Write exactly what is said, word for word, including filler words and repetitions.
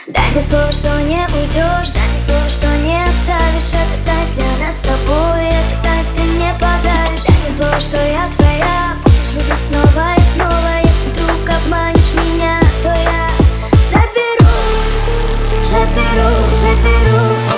Дай мне слово, что не уйдешь, дай мне слово, что не оставишь. Это танец для нас с тобой, это танец ты мне подаришь. Дай мне слово, что я твоя, будешь любить снова и снова. Если вдруг обманешь меня, то я заберу, заберу, заберу.